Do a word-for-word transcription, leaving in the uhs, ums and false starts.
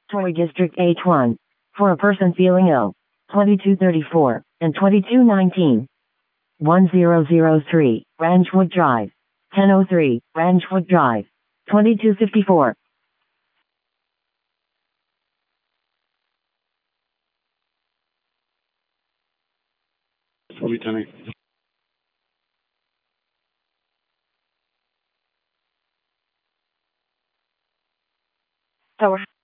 Torrey District H one. For a person feeling ill. twenty-two thirty-four and twenty-two nineteen. one zero zero three, Rangewood Drive. ten oh three, Rangewood Drive. twenty-two fifty-four. Copy, Tenny. Tower.